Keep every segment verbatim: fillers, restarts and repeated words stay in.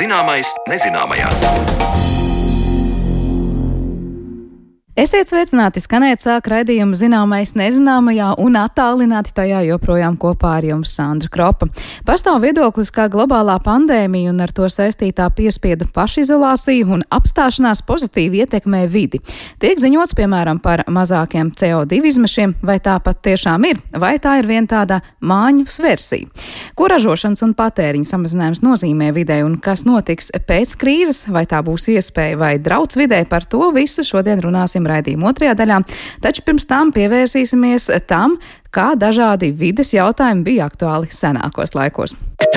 Zināmais nezināmajā. Esiet sveicināti, skanēt sāk raidījumu Zināmais nezināmajā un attālināti tajā joprojām kopā ar jums Sandra Kropa. Pastāv viedoklis, ka globālā pandēmija un ar to saistītā piespiedu pašizolācija un apstāšanās pozitīvi ietekmē vidi. Tiek ziņots, piemēram, par mazākiem C O divi izmešiem, vai tā pat tiešām ir, vai tā ir vien tāda māņas versija. Ko ražošanas un patēriņa samazinājums nozīmē videi un kas notiks pēc krīzes, vai tā būs iespēja vai drauds videi, par to visu šodien runāsim raidījuma otrajā daļā, taču pirms tam pievērsīsimies tam, kā dažādi vides jautājumi bija aktuāli senākos laikos.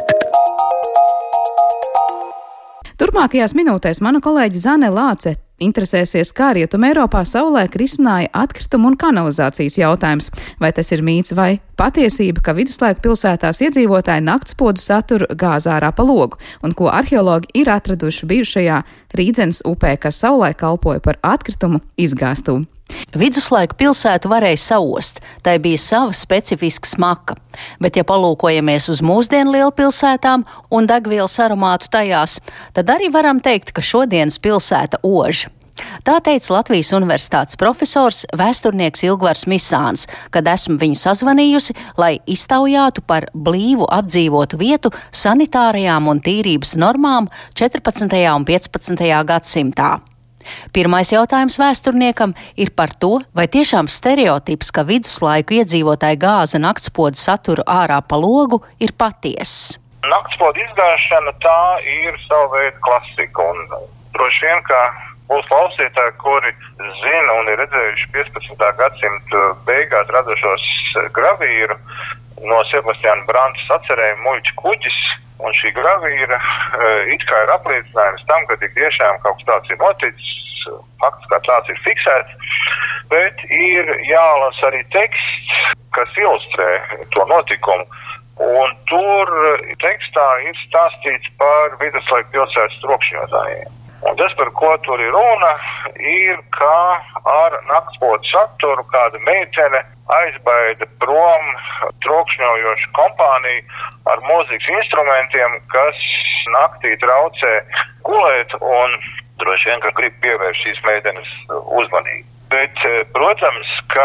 Turpmākajās minūtēs mana kolēģe Zane Lāce interesēsies, kā Rietuma Eiropā savulaik risināja atkritumu un kanalizācijas jautājums. Vai tas ir mīts vai patiesība, ka viduslaiku pilsētās iedzīvotāji naktspodu satur gāz ārā pa logu, un ko arheologi ir atraduši bijušajā Rīdzenes upē, kas savulaik kalpoja par atkritumu izgāstuvi. Viduslaiku pilsētu varēja saost, tai bija sava specifiska smaka, bet ja palūkojamies uz mūsdienu lielpilsētām un degvielas aromātu tajās, tad arī varam teikt, ka šodienas pilsēta ož. Tā teica Latvijas Universitātes profesors, vēsturnieks Ilgvars Misāns, kad esmu viņu sazvanījusi, lai iztaujātu par blīvu apdzīvotu vietu sanitārajām un tīrības normām četrpadsmitajā un piecpadsmitajā gadsimtā. Pirmais jautājums vēsturniekam ir par to, vai tiešām stereotips, ka viduslaiku iedzīvotāji gāza naktspodu saturu ārā pa logu, ir patiess. Naktspodu izgāšana tā ir sava veida klasika, un droši vien, ka būs klausītāji, kuri zina un ir redzējuši piecpadsmitā gadsimta beigās radušos gravīru no Sebastiāna Branta sacerējuma Muļķa kuģis. Un šī gravīra it kā ir apliecinājums tam, ka tik tiešām kaut kas tāds ir noticis, fakts kā tāds ir fiksēts, bet ir jālasa arī teksts, kas ilustrē to notikumu. Un tur tekstā ir stāstīts par viduslaiku pilsētas trokšņotājiem. Un tas, par ko tur ir runa, ir, kā ar naktspodu saturu kāda meitene aizbaida prom trokšņojošu kompāniju ar mūzikas instrumentiem, kas naktī traucē gulēt un droši vien, ka grib pievērst šīs meitenes uzmanību. Bet, protams, ka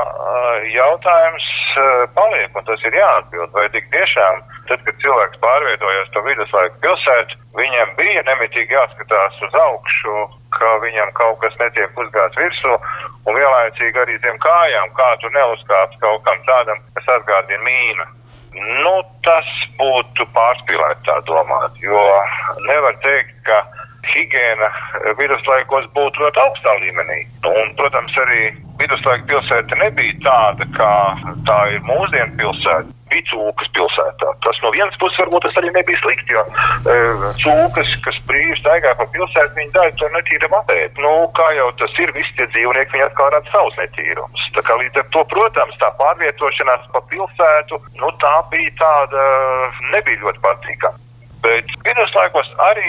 jautājums paliek, un tas ir jāatbild, vai tik tiešām, tad, kad cilvēks pārvietojās pa viduslaiku pilsētu, viņam bija nemitīgi jāskatās uz augšu, ka viņam kaut kas netiek uzgāts virsū, un vienlaicīgi arī tiem kājām, kā tu neuzkāps kaut kam tādam, kas atgādina mīnu. Nu, tas būtu pārspīlēt tā domāt, jo nevar teikt, ka higiēna viduslaikos būtu ļoti augstā līmenī. Un, protams, arī viduslaiku pilsēta nebija tāda, kā tā ir mūsdienu pilsēta. Bija cūkas pilsētā. Tas no vienas puses varbūt tas arī nebija slikti, jo e, cūkas, kas brīvi staigāja pa pilsētu, viņi daļu to netīram apēt. Nu, kā jau tas ir, visi tie dzīvnieki, viņi atkal rada savus netīrumus. Tā kā līdz ar to, protams, tā pārvietošanās pa pilsētu, nu, tā bija tāda, nebija ļoti patīkama. Bet viduslaikos arī,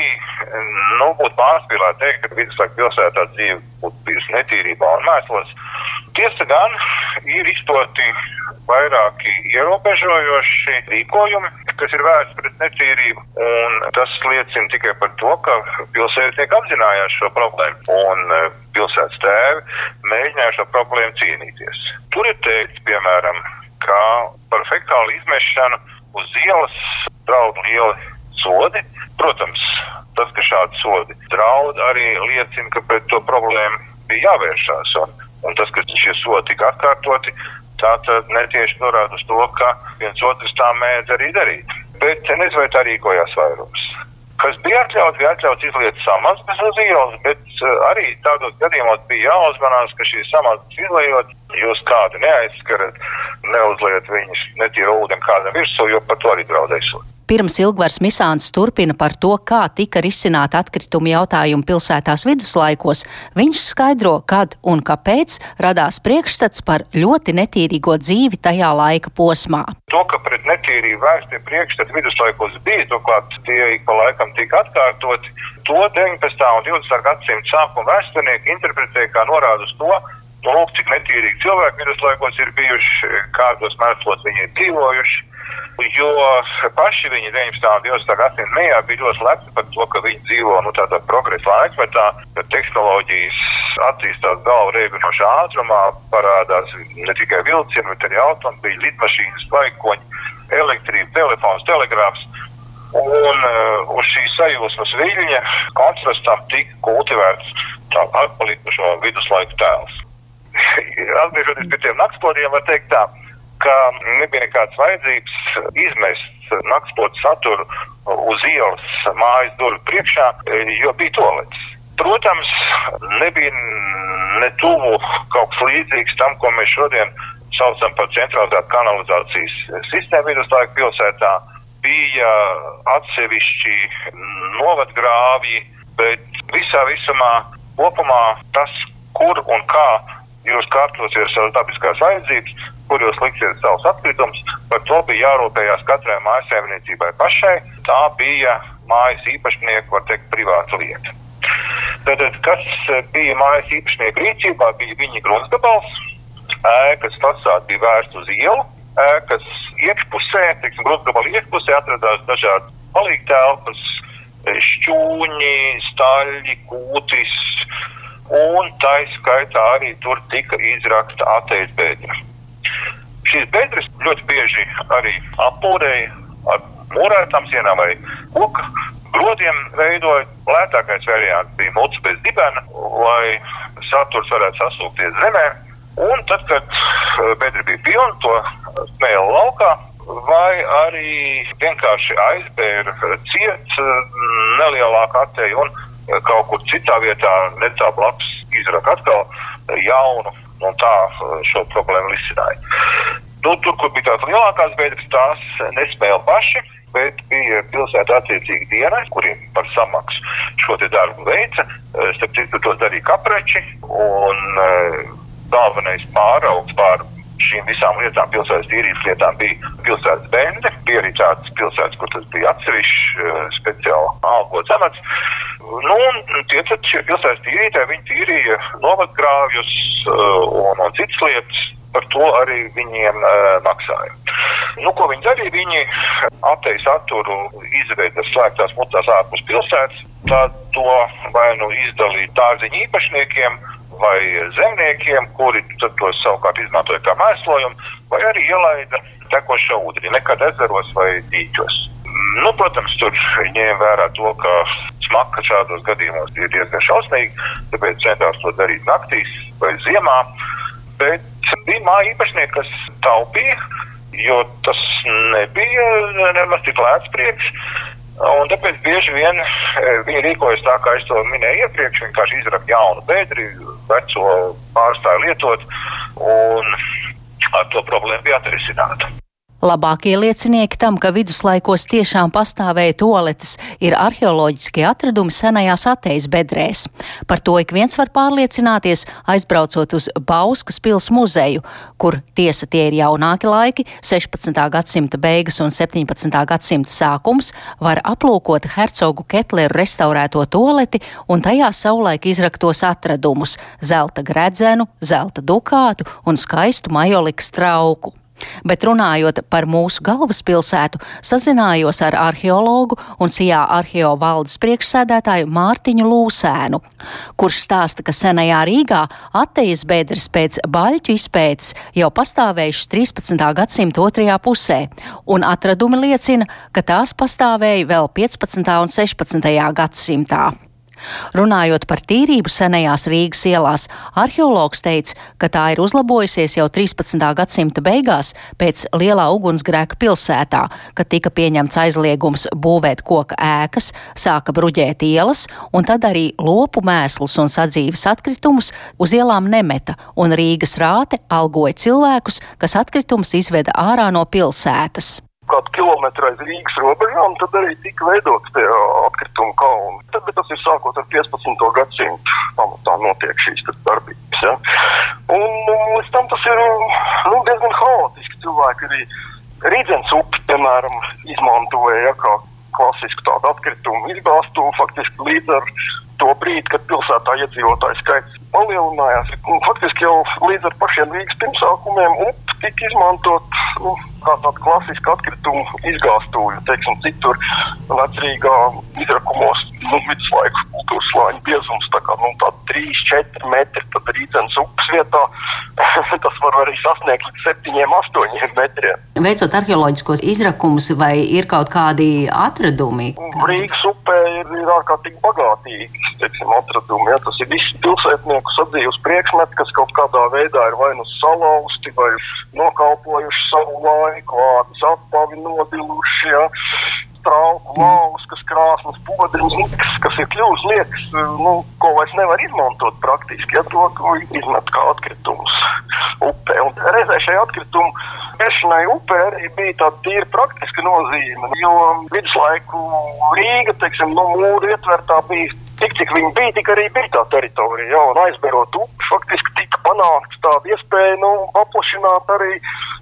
nu, būtu pārspīlēt teikt, ka viduslaiku pilsētā dzīve būtu bijusi netīrībā un mēslos. Tiesa gan ir izstoti vairāki ierobežojoši rīkojumi, kas ir vērsti pret netīrību, un tas liecina tikai par to, ka pilsētnieki apzinājās šo problēmu, un pilsētas tēvi mēģināja šo problēmu cīnīties. Tur ir teikt, piemēram, ka par fekālu izmešanu uz ielas draud lieli sodi. Protams, tas, ka šādi sodi draud, arī liecina, ka pret to problēmu bija jāvēršās. Un, un tas, ka šie sodi tika atkārtoti, tā tad netieši norāda uz to, ka viens otrs tā mēdz arī darīt. Bet nezinu, vai tā rīkojās vairums. Kas bija atļauts, bija atļauts izliet samazgas uz ielas, bet arī tādos gadījumos bija jāuzmanās, ka šīs samazgas izliejot, jūs kādu neaizskarat, neuzliet viņus netīru ūdeni kādam virsū, jo par to arī draudēsot. Pirms Ilgvars Misāns turpina par to, kā tika risināta atkritumu jautājumu pilsētās viduslaikos, viņš skaidro, kad un kāpēc radās priekšstats par ļoti netīrīgo dzīvi tajā laika posmā. To, ka pret netīrību vērstie priekšstati viduslaikos bija, turklāt tie ik pa laikam tika atkārtoti, to deviņpadsmitā un divdesmitā gadsimta sākuma vēsturnieki interpretē kā norādu uz to, nu, lūk, cik netīrīgi cilvēki viduslaikos ir bijuši, kādos mēslos viņi ir dzīvojuši. jo paši viņi deviņpadsmitā un divdesmitā gadsimta mijā bija ļoti lepni par to, ka viņi dzīvo nu, tādā progresa laikmetā, ka tehnoloģijas attīstās galvu reibinošā ātrumā, parādās ne tikai vilcieni, bet arī automobīļi, lidmašīnas, laikoņi, elektrība, telefons, telegrāfs. Un uh, uz šī sajūsmas viļņa kontrastam tika kultivēts tā atpalikušo viduslaiku tēls. Atgriežoties pie tiem naktspodiem, var teikt tā, ka nebija nekāds vajadzības izmest naktspodu saturu uz ielas mājas durvju priekšā, jo bija toaletes. Protams, nebija ne tuvu kaut kas līdzīgs tam, ko mēs šodien saucam par centralizētu kanalizācijas sistēmu viduslaiku pilsētā. Bija atsevišķi novadgrāvji, bet visā visumā kopumā tas, kur un kā jūs kārtosiet savas dabiskās vajadzības, kur jūs liksiet savus atkritumus, par to bija jārūpējās katrai mājasēmniecībai pašai. Tā bija mājas īpašnieku, var teikt, privāta lieta. Tātad, kas bija mājas īpašnieku rīcībā, bija viņa gruntsgabals, ēkas fasāde bija vērsta uz ielu, ēkas iekšpusē, teiksim, gruntsgabala iekšpusē atradās dažādi palīgtelpas, šķūņi, staļļi, kūtis, un tā skaitā arī tur tika izrakta atejas bedra. Šīs bedres ļoti bieži arī apūrēja ar mūrētām sienām vai koka grodiem veidoja. Lētākais variants bija muts bez dibena, lai saturs varētu sasūkties zemē. Un tad, kad bedra bija pilna, to smēla laukā, vai arī vienkārši aizbēra ciet nelielāku ateju un kaut kur citā vietā netā blakus izraka atkal jaunu, un tā šo problēmu risināja. Nu, tur, kur bija tās lielākās bedres, tās nesmēla paši, bet bija pilsēta attiecīgi dienas, kuriem par samaksu šo te darbu veica. Starp citu, tos darīja kapreči, un galvenais pāraugs pār šīm visām lietām, pilsētas tīrības lietām, bija pilsētas bende. Bija arī tādas pilsētas, kur tas bija atsevišķi speciāli algots amats. Nu, un tie tad šie pilsētas tīrītāji, viņi tīrīja novadgrāvjus un, un citas lietas, par to arī viņiem uh, maksāja. Nu, ko viņi darīja? Viņi ateju saturu izveda slēgtās mutās ārpus pilsētas, tad to vai nu izdalīja dārziņu īpašniekiem vai zemniekiem, kuri tad to savukārt izmantoja kā mēslojumu, vai arī ielaida tekošo ūdeni, nekad ezeros vai dīķos. Nu, protams, tur ņēma vērā to, ka smaka šādos gadījumos ir diezgan šausmīgi, tāpēc centās to darīt naktīs vai ziemā, bet bija māja īpašnieki, kas taupīja, jo tas nebija nemaz tik lēts prieks, un tāpēc bieži vien viņi rīkojas tā, kā es to minēju iepriekš, vienkārši izraka jaunu bedri, veco pārstāju lietot, un ar to problēmu bija atrisināta. Labākie liecinieki tam, ka viduslaikos tiešām pastāvēja toaletes, ir arheoloģiskie atradumi senajās atejas bedrēs. Par to ik viens var pārliecināties, aizbraucot uz Bauskas pils muzeju, kur tiesa tie ir jaunāki laiki, sešpadsmitā gadsimta beigas un septiņpadsmitā gadsimta sākums, var aplūkot hercogu Ketleru restaurēto toaleti un tajā savulaik izraktos atradumus – zelta gredzenu, zelta dukātu un skaistu majolikas trauku. Bet runājot par mūsu galvaspilsētu, sazinājos ar arheologu un Sijā arheo valdes priekšsēdētāju Mārtiņu Lūsēnu, kurš stāsta, ka senajā Rīgā atejas bedres pēc baļķu izpētes jau pastāvējušas trīspadsmitā gadsimta otrajā pusē, un atradumi liecina, ka tās pastāvēja vēl piecpadsmitā un sešpadsmitajā gadsimtā. Runājot par tīrību senajās Rīgas ielās, arheologs teica, ka tā ir uzlabojusies jau trīspadsmitā gadsimta beigās pēc lielā ugunsgrēka pilsētā, kad tika pieņemts aizliegums būvēt koka ēkas, sāka bruģēt ielas, un tad arī lopu mēslus un sadzīves atkritumus uz ielām nemeta, un Rīgas rāte algoja cilvēkus, kas atkritumus izveda ārā no pilsētas. Kādu kilometru aiz Rīgas robežām, tad arī tika veidots tie atkritumu kalni. Tad, bet tas ir sākot ar piecpadsmito gadsimtu, pamatā notiek šīs darbības. Ja? Un līdz tam tas ir nu, diezgan haotiski. Cilvēki arī Rīdzens upi, piemēram, izmantoja ja, kā klasisku tādu atkritumu izgāstu, faktiski līdz ar to brīdi, kad pilsētā iedzīvotāju skaits palielinājās. Faktiski jau līdz ar pašiem Rīgas pirmsākumiem upi tika izmantot nu, kā tāda klasiska atkritumu izgāstuvi, teiksim, citur Vecrīgā izrakumos, nu, viduslaiku kultūras slāņu biezums, tā kā, nu, tā trīs četri metri, tad Rīdzenes upes vietā, tas var arī sasniegt līdz septiņiem astoņiem metriem. Veicot arheoloģiskos izrakumus, vai ir kaut kādi atradumi? Rīgas upē ir, ir ārkārtīgi bagātīgi, teiksim, atradumi. Ja? Tas ir visi pilsētnieku sadzīves priekšmeti, kas kaut kādā veidā ir vai nu salausti, vai nokalpojuši savu laiku, ādas apavi nodiluši, ja? Trauku, lauskas, krāsnas, podriņas, niks, kas ir kļūst liekas, nu, ko vairs nevar izmantot praktiski, ja to, to izmet kā atkritumus upē. Un reizē šai atkritumu vēršanai upē arī bija tāda tīra praktiska nozīme, jo viduslaiku Rīga, teiksim, no mūra ietvertā bija tik, cik viņi bija, tik arī bija tā teritorija, ja, un aizberot upi, faktiski tika panākts tāda iespēja, nu, paplašināt arī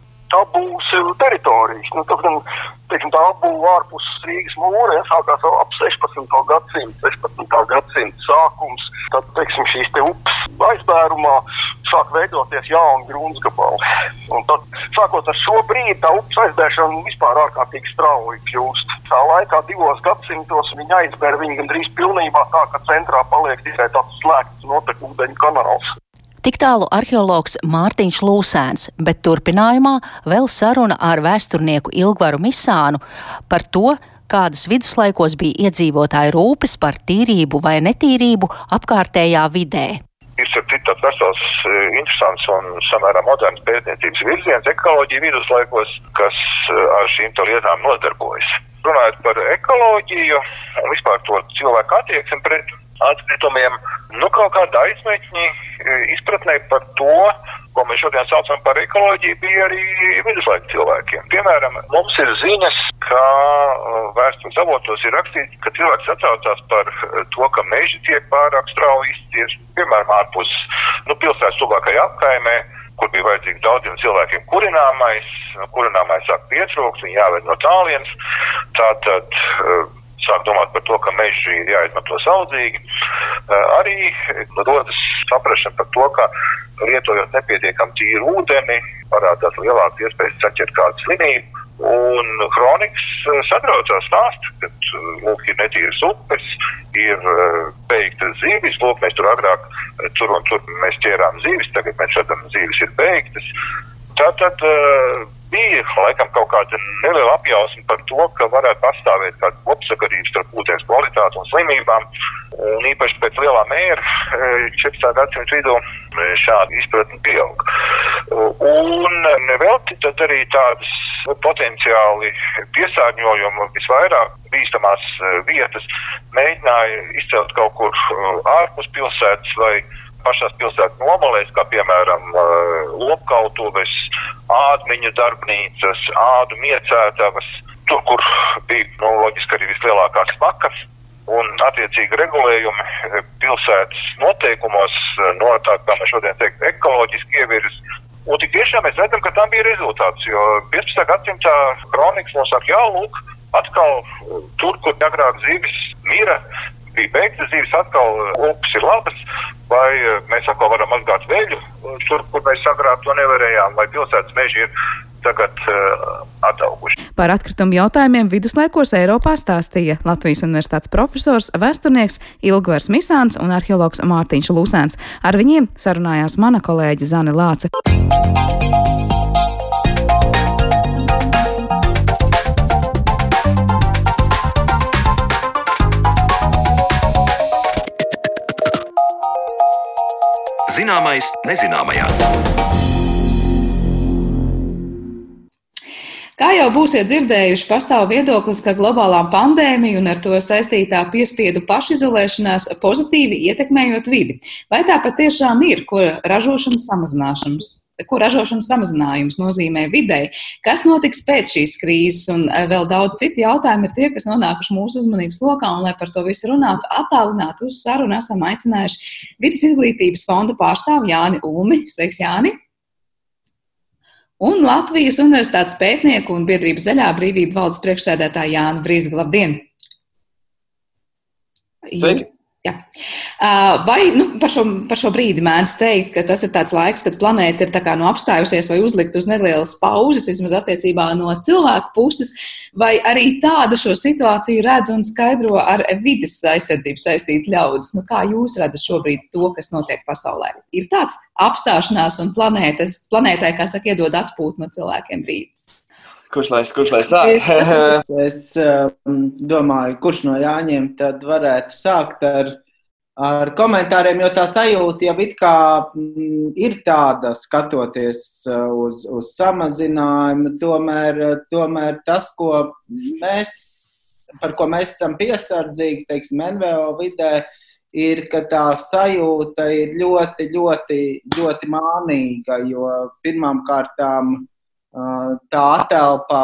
Abūs teritorijas. Nu, tas gan, teiksim, tā Abū ārpus Rīgas mūra, ja, sākās ap sešpadsmito gadsimtu, sešpadsmitā gadsimta sākums. Tad, teiksim, šīs te upes aizbērumā sāk veidoties jauni gruntsgabali. Un tad, sākot ar šo brīdi, tā upes aizbēršana vispār ārkārtīgi strauji kļūst. Tā laikā divos gadsimtos viņa aizbēr viņa gandrīz pilnībā tā, ka centrā paliek tikai tāds slēgts notekūdeņu kanāls. Tik tālu arheologs Mārtiņš Lūsēns, bet turpinājumā vēl saruna ar vēsturnieku Ilgvaru Misānu par to, kādas viduslaikos bija iedzīvotāju rūpes par tīrību vai netīrību apkārtējā vidē. Ir tāds vesels, interesants un samērā moderns pētniecības virziens ekoloģija viduslaikos, kas ar šīm lietām nodarbojas. Runājot par ekoloģiju un vispār to cilvēku attieksmi pret atkritumiem, nu kaut kāda aizmeķņi izpratnē par to, ko mēs šodien saucam par ekoloģiju, bija arī viduslaiku cilvēkiem. Piemēram, mums ir ziņas, ka vēstures avotos ir rakstīts, ka cilvēks atsaucās par to, ka meži tiek pārāk strauji izciesti, piemēram, ārpus nu, pilsētas tuvākajā apkaimē, kur bija vajadzīgs daudziem cilvēkiem kurināmais, kurināmais sāk pietrūkt, viņi jāved no tālienes, tātad sāk domāt par to, ka meži ir jāizmanto saudzīgi. Arī rodas saprašana par to, ka lietojot nepietiekam tīru ūdeni, parādās lielākas iespējas saķert kādu slimību. Un kronikas satraucās stāst, ka lūk, ir netīras upes, ir beigtas zīvis, lūk, mēs tur agrāk tur un tur mēs ķērām zīvis, tagad mēs redzam, zīvis ir beigtas. Tātad bija laikam kaut kāda neliela apjausma par to, ka varētu pastāvēt kāda kopsakarība starp ūdens kvalitāti un slimībām. Un īpaši pēc lielā mēra četrpadsmitā gadsimta vidū šāda izpratne pieaug. Un nevelti tad arī tādas potenciāli piesārņojumu visvairāk bīstamās vietas mēģināja izcelt kaut kur ārpus pilsētas vai pašās pilsētas nomalēs, kā piemēram lopkautuves, ādmiņu darbnīcas, ādu miecētavas, tur, kur bija, nu, loģiski arī vislielākās smakas, un attiecīgi regulējumi pilsētas noteikumos, no tā, kā mēs šodien teikt, ekoloģiski ievirs. Un tik tiešām mēs redzam, ka tam bija rezultāts, jo piecpadsmitā gadsimtā kronikas mums saka, jā, lūk, atkal tur, kur agrāk zīvis mira, bija beigtas zīves, atkal upes ir labas, vai mēs atkal varam mazgāt veļu, tur, kur mēs agrāk to nevarējām, vai pilsētas meži ir tagad uh, atauguši. Par atkritumu jautājumiem viduslaikos Eiropā stāstīja Latvijas Universitātes profesors, vēsturnieks Ilgvars Misāns un arheologs Mārtiņš Lūsēns. Ar viņiem sarunājās mana kolēģe Zane Lāce. Zināmais nezināmajā. Kā jau būsiet dzirdējuši, pastāv viedoklis, ka globālā pandēmija un ar to saistītā piespiedu pašizolēšanās pozitīvi ietekmējot vidi. Vai tā patiešām ir, ko ražošanas samazināšanas? Ko ražošanas samazinājums nozīmē videi, kas notiks pēc šīs krīzes, un vēl daudz citu jautājumu ir tie, kas nonākuši mūsu uzmanības lokā, un lai par to visu runātu, attālinātu uz sarunu esam aicinājuši Vides izglītības fonda pārstāvu Jāni Ulmi. Sveiks, Jāni! Un Latvijas Universitātes pētnieku un biedrības Zaļā brīvība valdes priekšsēdētāju Jānu Brīzgu. Labdien! Sveiki! Jā. Vai nu, par, šo, par šo brīdi mēdz teikt, ka tas ir tāds laiks, kad planēta ir tā kā no apstājusies vai uzlikt uz nelielas pauzes, vismaz attiecībā no cilvēku puses, vai arī tādu šo situāciju redz un skaidro ar vides aizsardzību saistīti ļaudis? Nu, kā jūs redzat šobrīd to, kas notiek pasaulē? Ir tāds apstāšanās un planētas, planētai, kā saka, iedod atpūt no cilvēkiem brīdis. Kurš lai, kurš lai sāk? Es um, domāju, kurš no Jāņiem tad varētu sākt ar, ar komentāriem, jo tā sajūta jau it kā mm, ir tāda, skatoties uz, uz samazinājumu, tomēr, tomēr tas, ko mēs, par ko mēs esam piesardzīgi, teiksim, N V O vidē, ir, ka tā sajūta ir ļoti, ļoti, ļoti mānīga, jo pirmām kārtām tā atelpa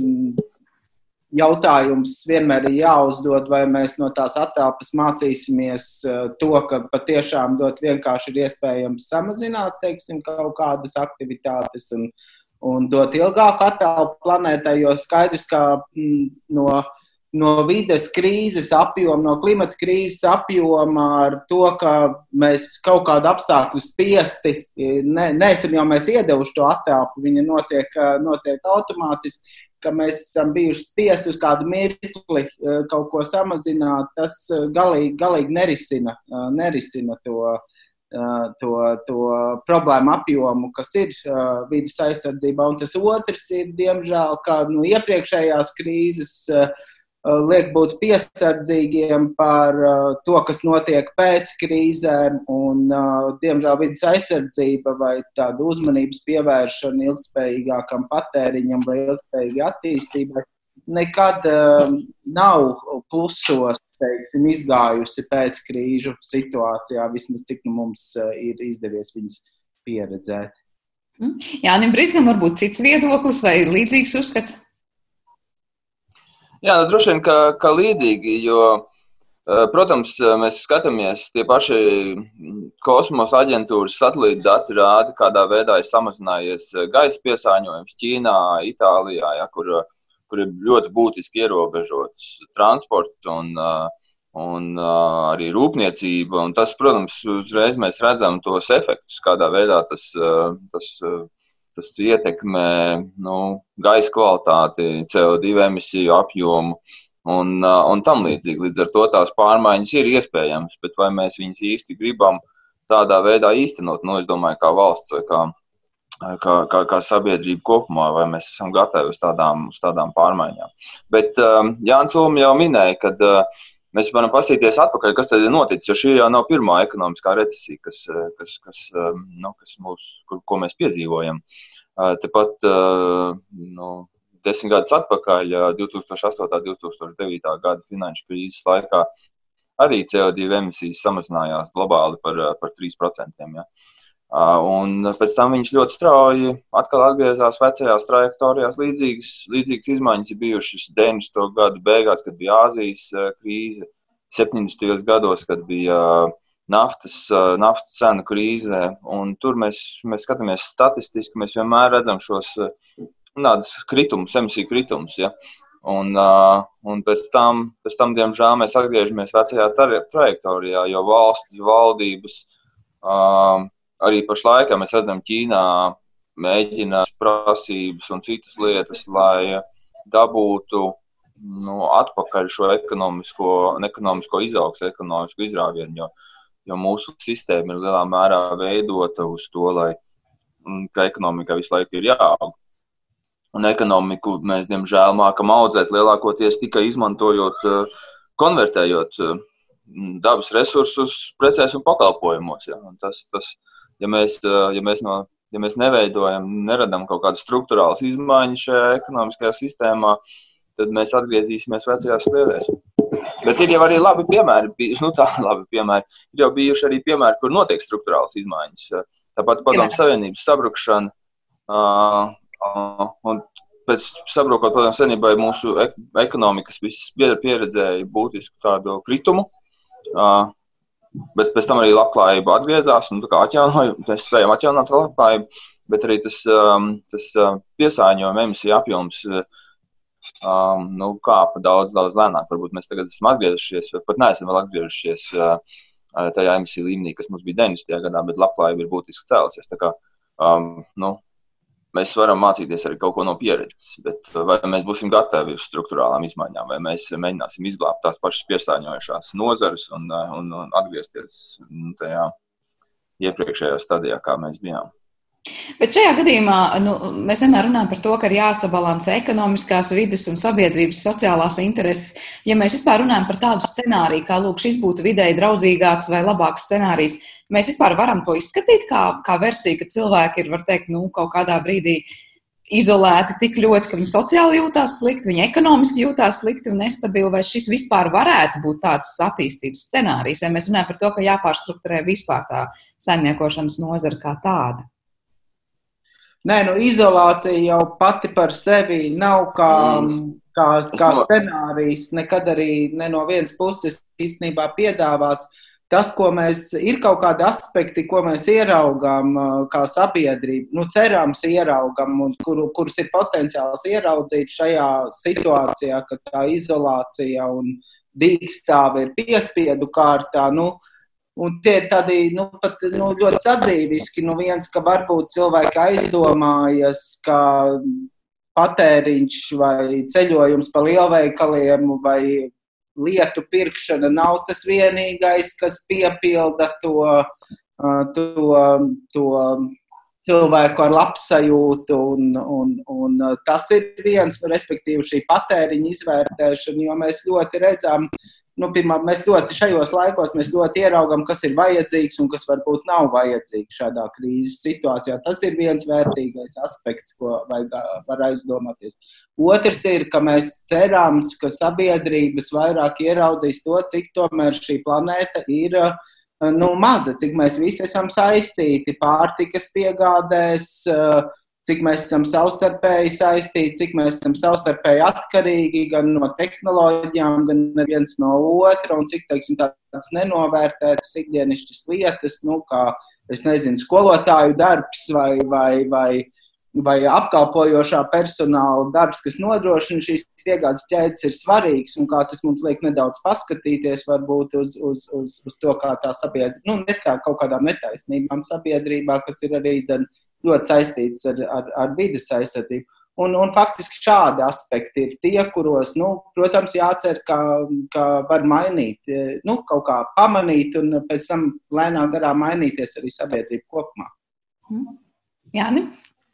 jautājums vienmēr ir jāuzdod, vai mēs no tās atelpas mācīsimies to, ka patiešām dot vienkārši ir iespējams samazināt, teiksim, kaut kādas aktivitātes un, un dot ilgāku atelpu planētai, jo skaidrs, ka no no vides krīzes apjoma, no klimata krīzes apjoma ar to, ka mēs kaut kādu apstākļu spiesti, ne, neesam jau mēs iedevuši to atelpu, viņa notiek, notiek automātiski, ka mēs esam bijuši spiesti uz kādu mirkli kaut ko samazināt, tas galīgi, galīgi nerisina, nerisina to, to, to problēmu apjomu, kas ir vides aizsardzībā. Un tas otrs ir, diemžēl, kā no iepriekšējās krīzes liek būt piesardzīgiem par to, kas notiek pēc krīzēm, un, diemžēl, vides aizsardzība vai tāda uzmanības pievēršana ilgtspējīgākam patēriņam vai ilgtspējīgai attīstībai nekad nav plusos, teiksim, izgājusi pēc krīžu situācijā, vismaz cik nu mums ir izdevies viņas pieredzēt. Jānim Brizgam varbūt cits viedoklis vai līdzīgs uzskats? Jā, nu, droši vien, ka, ka līdzīgi, jo, protams, mēs skatāmies, tie paši kosmosa aģentūras satelīta dati rāda, kādā veidā ir samazinājies gaisa piesāņojums Ķīnā, Itālijā, ja, kur, kur ir ļoti būtiski ierobežots transports un, un arī rūpniecība. Un tas, protams, uzreiz mēs redzam tos efektus, kādā veidā tas, tas Tas ietekmē nu, gaisa kvalitāti, C O divi emisiju apjomu un, un tam līdzīgi. Līdz ar to tās pārmaiņas ir iespējams, bet vai mēs viņas īsti gribam tādā veidā īstenot, nu, es domāju, kā valsts vai kā, kā, kā, kā sabiedrība kopumā, vai mēs esam gatavi uz tādām, uz tādām pārmaiņām. Bet um, Jānis Ulma jau minēja, kad uh, mēs varam paskatīties atpakaļ, kas tad ir noticis, jo šī jau nav pirmā ekonomiskā recesija, kas, kas, kas, nu, kas mūs, kur, ko mēs piedzīvojam. Tepat nu, desmit gadus atpakaļ, divi tūkstoši astotais, divi tūkstoši devītais gada finanšu krīzes laikā, arī C O divi emisijas samazinājās globāli par, par trīs procentiem. Ja. Un pēc tam viņš ļoti strauji atkal atgriezās vecajās trajektorijās. Līdzīgas, līdzīgas izmaiņas ir bijušas deviņdesmito gadu beigās, kad bija Āzijas krīze, septiņdesmitajos gados, kad bija naftas, naftas cenu krīze. Un tur mēs, mēs skatāmies statistiski, mēs vienmēr redzam šos nādas kritumus, emisiju kritumus. Ja? Un, un pēc tam, pēc tam, diemžēl, mēs atgriežamies vecajā trajektorijā, jo valstis, valdības arī pašlaik, mēs redzam, Ķīnā mēģina prasības un citas lietas, lai dabūtu nu, atpakaļ šo ekonomisko, ekonomisko izaugsmu, ekonomisko izrāvienu, jo, jo mūsu sistēma ir lielā mērā veidota uz to, lai, ka ekonomika visu laiku ir jāaug. Un ekonomiku mēs, diemžēl, mākam audzēt lielākoties tikai izmantojot, konvertējot dabas resursus precēs un pakalpojumos. Ja? Un tas, tas Ja mēs, ja, mēs no, ja mēs neveidojam, neradam kaut kādas struktūrālas izmaiņas šajā ekonomiskajā sistēmā, tad mēs atgriezīsimies vecajās sliedēs. Bet ir jau arī labi piemēri, nu tā labi piemēri, ir jau bijuši arī piemēri, kur notiek struktūrālas izmaiņas. Tāpat Padomju Savienības sabrukšana, uh, uh, un pēc sabrukot Padomju Savienībai mūsu ekonomikas viss pieredzēja būtisku tādu kritumu. Uh, Bet pēc tam arī labklājība atgriezās, un tā kā atjaunoja, mēs spējam atjaunot labklājību, bet arī tas, tas piesāņojuma emisiju apjoms um, nu, kāpa daudz, daudz lēnāk. Varbūt mēs tagad esam atgriezušies, vai pat neesam vēl atgriezušies uh, tajā emisiju līmenī, kas mums bija deviņdesmitajā gadā, bet labklājība ir būtiski cēlusies. Tā kā, um, nu, mēs varam mācīties arī kaut ko no pieredzes, bet vai mēs būsim gatavi uz struktūrālām izmaiņām, vai mēs mēģināsim izglābt tās pašas piesārņojušās nozares un, un, un atgriezties tajā iepriekšējā stadijā, kā mēs bijām. Bet šajā gadījumā nu, mēs vienmēr runājam par to, ka ir jāsabalansē ekonomiskās, vides un sabiedrības sociālās intereses. Ja mēs vispār runājam par tādu scenāriju, kā lūk, šis būtu vidēji draudzīgāks vai labāks scenārijs, mēs vispār varam to izskatīt kā, kā versiju, ka cilvēki ir, var teikt, nu, kaut kādā brīdī izolēti tik ļoti, ka viņi sociāli jūtās slikti, viņi ekonomiski jūtās slikti un nestabili, vai šis vispār varētu būt tāds attīstības scenārijs, vai mēs runājam par to, ka jāpārstrukturē vispār tā saimniekošanas nozara kā tāda. Nē, nu, izolācija jau pati par sevi nav kā, mm. kā, kā scenārijs, nekad arī ne no vienas puses īstenībā piedāvāts. Tas, ko mēs, ir kaut kādi aspekti, ko mēs ieraugām kā sabiedrība, nu, cerams ieraugam, un kur, kurus ir potenciāls ieraudzīt šajā situācijā, kad tā izolācija un dīkstāve ir piespiedu kārtā, nu, un tie ir tādi, nu, pat, nu, ļoti sadzīviski, nu, viens, ka varbūt cilvēki aizdomājas, ka patēriņš vai ceļojums pa lielveikaliem vai lietu pirkšana nav tas vienīgais, kas piepilda to, to, to cilvēku ar labsajūtu, un, un, un tas ir viens, nu, respektīvi šī patēriņa izvērtēšana, jo mēs ļoti redzam, nu, pirmām, mēs ļoti šajos laikos mēs ļoti ieraugam, kas ir vajadzīgs un kas varbūt nav vajadzīgs šādā krīzes situācijā. Tas ir viens vērtīgais aspekts, ko vajag, var aizdomāties. Otrs ir, ka mēs cerams, ka sabiedrības vairāk ieraudzīs to, cik tomēr šī planēta ir nu, maza, cik mēs visi esam saistīti pārtikas piegādēs, cik mēs esam savstarpēji saistīti, cik mēs esam savstarpēji atkarīgi gan no tehnoloģijām, gan viens no otra, un cik, teiksim, tādas nenovērtētas ikdienišķas lietas, nu, kā, es nezinu, skolotāju darbs vai, vai, vai, vai apkalpojošā personāla darbs, kas nodrošina šīs piegādes ķēdes, ir svarīgs, un kā tas mums liek nedaudz paskatīties varbūt uz, uz, uz, uz to, kā tā sabiedrība, nu, netā, kaut kādām netaisnībām sabiedrībā, kas ir arī, dzen, ļoti saistīts ar, ar, ar vides aizsardzību. Un, un faktiski šādi aspekti ir tie, kuros, nu, protams, jācer, ka, ka var mainīt, nu, kaut kā pamanīt un pēc tam lēnā garā mainīties arī sabiedrība kopumā. Jāni?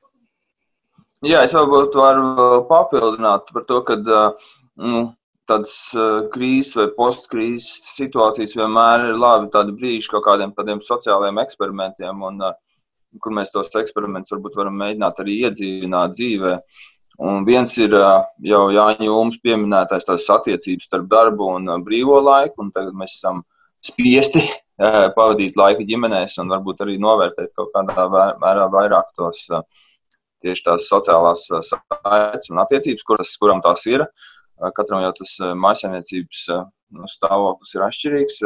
Jā, es varbūt varu papildināt par to, ka nu, tādas krīzes vai postkrīzes situācijas vienmēr ir labi tādi brīži kaut kādiem tādiem sociālajiem eksperimentiem un kur mēs tos eksperimentus varbūt varam mēģināt arī iedzīvināt dzīvē. Un viens ir jau Jāņa Ulmas pieminētais tās attiecības starp darbu un brīvo laiku, un tagad mēs esam spiesti pavadīt laiku ģimenēs un varbūt arī novērtēt kaut kādā mērā vairāk tos tieši tās sociālās saites un attiecības, kuras, kuram tās ir. Katram jau tas mājsaimniecības stāvoklis ir atšķirīgs.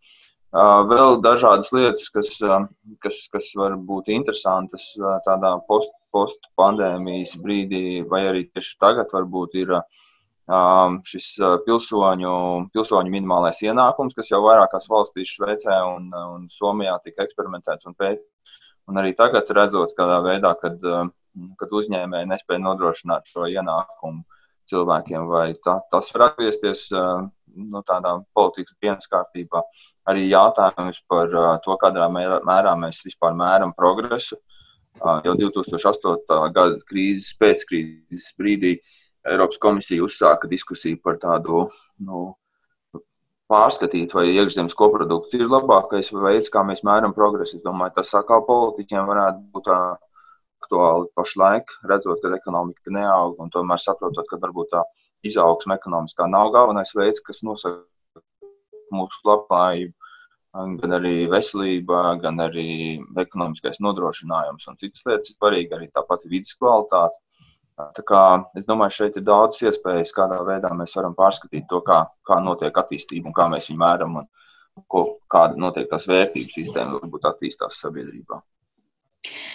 Vēl dažādas lietas, kas, kas, kas var būt interesantas tādā post, post pandēmijas brīdī, vai arī tieši tagad varbūt ir šis pilsoņu, pilsoņu minimālais ienākums, kas jau vairākās valstīs Šveicē un, un Somijā tika eksperimentēts un pēt. Un arī tagad redzot kādā veidā, kad, kad uzņēmēji nespēja nodrošināt šo ienākumu cilvēkiem, vai tā, tas var atgriezties no tādā politikas dienas kārtībā. Arī jautājums par to, kādā mērā mēs vispār mēram progresu. Jau divi tūkstoši astotā gada krīzes, pēckrīzes brīdī Eiropas komisija uzsāka diskusiju par tādu nu, pārskatīt, vai iekšzemes koprodukts ir labākais veids, kā mēs mēram progresu. Es domāju, tas atkal politiķiem varētu būt aktuāli pašlaik, redzot, ka ekonomika neaug un tomēr saprotot, ka varbūt tā izaugsme ekonomiskā nav galvenais veids, kas nosaka mūsu labklājību, gan arī veselība, gan arī ekonomiskais nodrošinājums un citas lietas ir svarīgi, arī tāpat vides kvalitāte. Tā kā es domāju, šeit ir daudz iespējas, kādā veidā mēs varam pārskatīt to, kā, kā notiek attīstība un kā mēs viņu mēram un ko, kāda notiek tās vērtības sistēma varbūt attīstās sabiedrībā.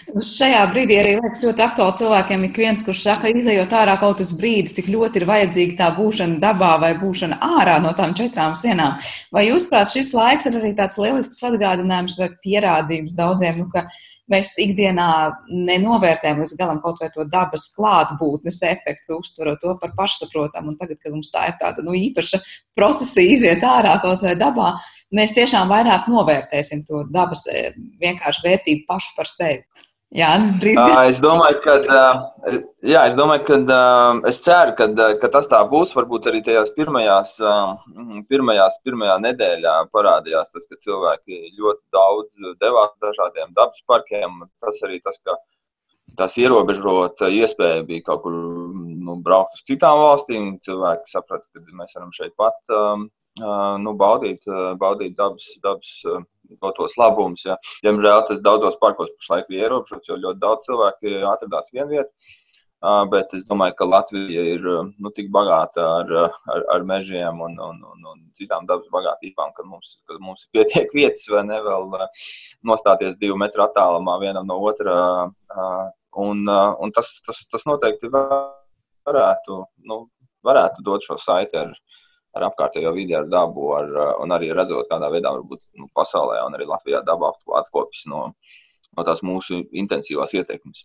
Šajā brīdī arī liekas ļoti aktuāli cilvēkiem ik viens, kurš saka, izejot ārā kaut uz brīdi, cik ļoti ir vajadzīga tā būšana dabā vai būšana ārā no tām četrām sienām. Vai jūs prāt, šis laiks ir arī tāds lielisks atgādinājums vai pierādījums daudziem, nu, ka mēs ikdienā nenovērtējam līdz galam kaut vai to dabas klātbūtnes efektu, uztverot to par pašsaprotam, un tagad, kad mums tā ir tāda, nu, īpaša procesija iziet ārā kaut vai dabā, mēs tiešām vairāk novērtēsim to dabas vienkārši vērtību pašu par sevi. Jā, drīz. Es domāju, ka, jā, es domāju, ka es ceru, ka, ka tas tā būs. Varbūt arī tajās pirmajās, pirmajās, pirmajā nedēļā parādījās tas, ka cilvēki ļoti daudz devās dažādiem dabas parkiem. Tas arī tas, ka tās ierobežot iespēja bija kaut kur nu, braukt uz citām valstīm. Cilvēki saprata, ka mēs varam šeit pat nu, baudīt, baudīt dabas, dabas dotos labumus. Ja. Diemžēl tas daudzos parkos pašlaik bija ierobežots, jo ļoti daudz cilvēki atradās vienviet, bet es domāju, ka Latvija ir nu, tik bagāta ar, ar, ar mežiem un, un, un, un citām dabas bagātībām, ka mums, ka mums pietiek vietas vai ne vēl nostāties divu metru attālumā vienam no otra, un, un tas, tas, tas noteikti varētu, nu, varētu dot šo saiti ar ar apkārtējo vidi, ar dabu, ar, un arī redzot, kādā veidā varbūt nu, pasaulē un arī Latvijā daba atkopjas no, no tās mūsu intensīvās ietekmes.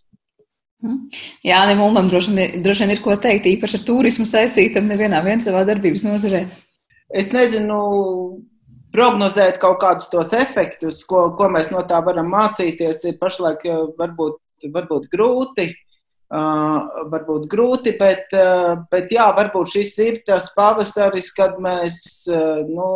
Jā, ne Mulman droši vien ir ko teikt, īpaši ar turismu saistītam nevienā vien savā darbības nozarē. Es nezinu, prognozēt kaut kādus tos efektus, ko, ko mēs no tā varam mācīties, ir pašlaik varbūt, varbūt grūti. Uh, varbūt grūti, bet, uh, bet jā, varbūt šis ir tas pavasaris, kad mēs uh, nu,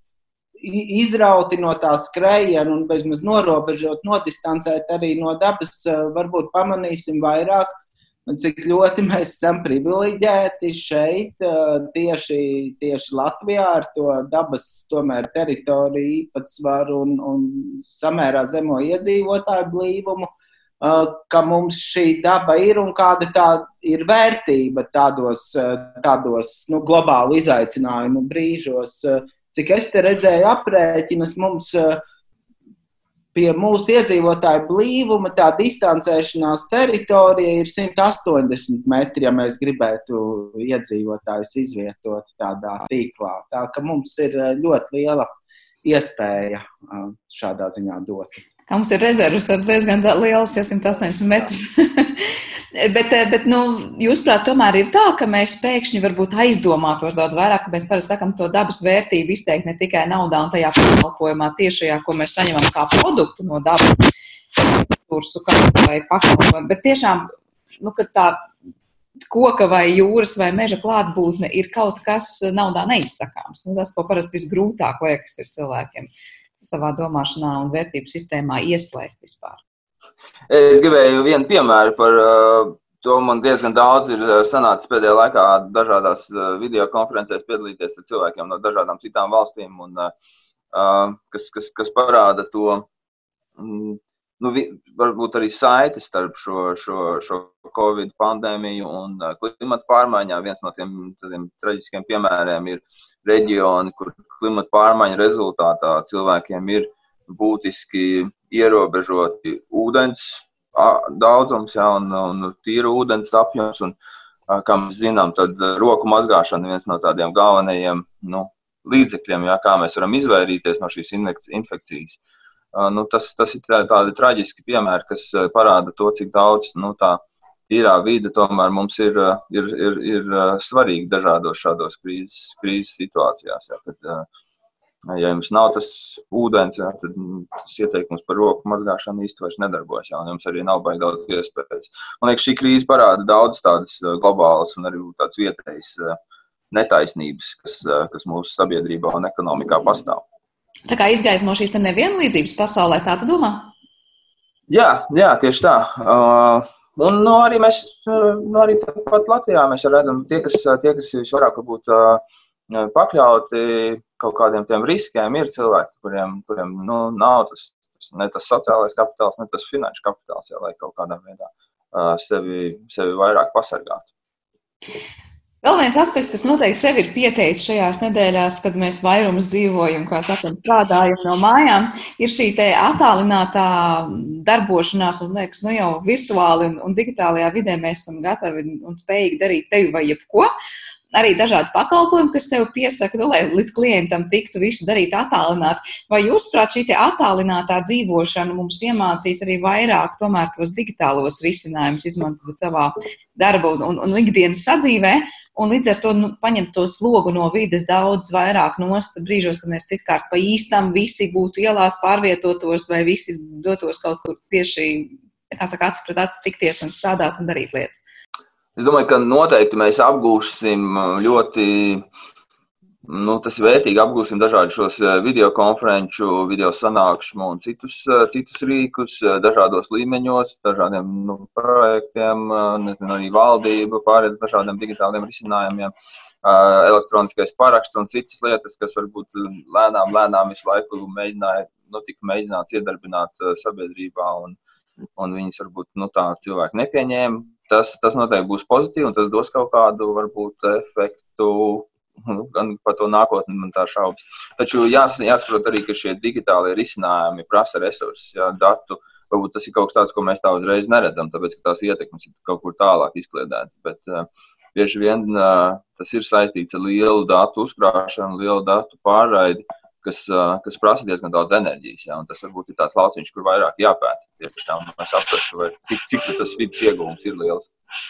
izrauti no tā skrejiena un bezmaz norobežot, nodistancēt arī no dabas, uh, varbūt pamanīsim vairāk, cik ļoti mēs esam privileģēti šeit, uh, tieši, tieši Latvijā ar to dabas tomēr teritoriju īpatsvaru un, un samērā zemo iedzīvotāju blīvumu, ka mums šī daba ir un kāda tā ir vērtība tādos, tādos nu, globālu izaicinājumu brīžos. Cik es te redzēju aprēķinas, mums pie mūsu iedzīvotāju blīvuma tā distancēšanās teritorija ir simt astoņdesmit metri, ja mēs gribētu iedzīvotājus izvietot tādā tīklā. Tā ka mums ir ļoti liela iespēja šādā ziņā dot. Kā mums ir rezervas, var diezgan liels, ja simt astoņdesmit metrus. bet, bet, nu, jūsuprāt, tomēr ir tā, ka mēs pēkšņi varbūt aizdomātos daudz vairāk, ka mēs parasti sakam to dabas vērtību izteikt ne tikai naudā un tajā pakalpojumā tiešajā, ko mēs saņemam kā produktu no dabas, kursu vai pakalpojumu, bet tiešām, nu, kad tā koka vai jūras vai meža klātbūtne ir kaut kas naudā neizsakāms. Nu, tas, ko parasti visgrūtāk liekas ir cilvēkiem savā domāšanā un vērtību sistēmā ieslēgt vispār. Es gribēju vienu piemēru par to, man diezgan daudz ir sanācis pēdējā laikā dažādās videokonferencēs piedalīties ar cilvēkiem no dažādām citām valstīm, un, kas, kas, kas parāda to, nu, varbūt arī saiti starp šo, šo, šo Covid pandēmiju un klimata pārmaiņām. Viens no tiem, tiem traģiskiem piemēriem ir reģioni, kur klimata pārmaiņu rezultātā cilvēkiem ir būtiski ierobežoti ūdens daudzums, ja, un, un tīra ūdens apjoms. Un, kā mēs zinām, tad roku mazgāšana ir viens no tādiem galvenajiem nu, līdzekļiem, ja, kā mēs varam izvairīties no šīs infekcijas. Nu, tas, tas ir tā, tādi traģiski piemēri, kas parāda to, cik daudz nu, tā tīrā vide tomēr mums ir, ir, ir, ir svarīgi dažādos šādos krīzes, krīzes situācijās. Ja, kad, ja jums nav tas ūdens, ja, tad tas ieteikums par roku mazgāšanu īsti vairs nedarbojas, ja, un jums arī nav baigi daudz iespējas. Man liekas, šī krīze parāda daudz tādas globālas un arī tādas vietējas netaisnības, kas, kas mūsu sabiedrībā un ekonomikā pastāv. Tā kā izgaismo šīs nevienlīdzības pasaulē, tā tu domā? Jā, jā, tieši tā. Uh, un nu, arī mēs, nu, arī pat Latvijā mēs redzam, tie, kas, tie, kas visvairāk varbūt uh, pakļauti kaut kādiem tiem riskiem, ir cilvēki, kuriem, kuriem nu, nav tas, ne tas sociālais kapitāls, ne tas finanšu kapitāls, jā, lai kaut kādā veidā uh, sevi, sevi vairāk pasargātu. Vēl viens aspekts, kas noteikti sevi ir pieteicis šajās nedēļās, kad mēs vairums dzīvojam, kā sakam, strādājam no mājām, ir šī te attālinātā darbošanās, un liekas, nu jau virtuāli un, un digitālajā vidē mēs esam gatavi un spējīgi darīt tevi vai jebko. Arī dažādi pakalpojumi, kas sev piesaka, nu, lai līdz klientam tiktu visu darīt attālināti. Vai jūs, prāt, šī te attālinātā dzīvošana mums iemācīs arī vairāk tomēr tos digitālos risinājumus izmantot savā darba un, un, un ikdienas sadzīvē, un līdz ar to nu, paņemt to slogu no vides daudz vairāk nost brīžos, kad mēs citkārt pa īstam visi būtu ielās pārvietotos vai visi dotos kaut kur tieši, kā saka, acis pret acis tikties un strādāt un darīt lietas? Es domāju, ka noteikti mēs apgūsim ļoti, nu, tas ir vērtīgi, apgūsim dažādi šos videokonferenču, video sanākšanu un citus, citus rīkus dažādos līmeņos, dažādiem nu, projektiem, nezinu, arī valdība, pārējiem dažādiem digitāliem risinājumiem, elektroniskais paraksts un citas lietas, kas varbūt lēnām, lēnām visu laiku mēģināja, nu, tika mēģināts iedarbināt sabiedrībā un, un viņas varbūt, nu, tā cilvēki nepieņēma. Tas, tas noteikti būs pozitīvi un tas dos kaut kādu, varbūt, efektu, gan par to nākotni man tā šaubas. Taču jās, jāsaprot arī, ka šie digitālie risinājumi prasa resursus, jā, datu. Varbūt tas ir kaut kas tāds, ko mēs tā uzreiz neredzam, tāpēc, ka tās ietekmes ir kaut kur tālāk izkliedētas. Bet uh, bieži vien uh, tas ir saistīts ar lielu datu uzkrāšanu, lielu datu pārraidi, kas, uh, kas prasa diezgan daudz enerģijas. Jā, un tas varbūt ir tāds lauciņš, kur vairāk jāpēta. Tieši tā, mēs aprastu, vai cik, cik tas vidas ieguvums ir liels.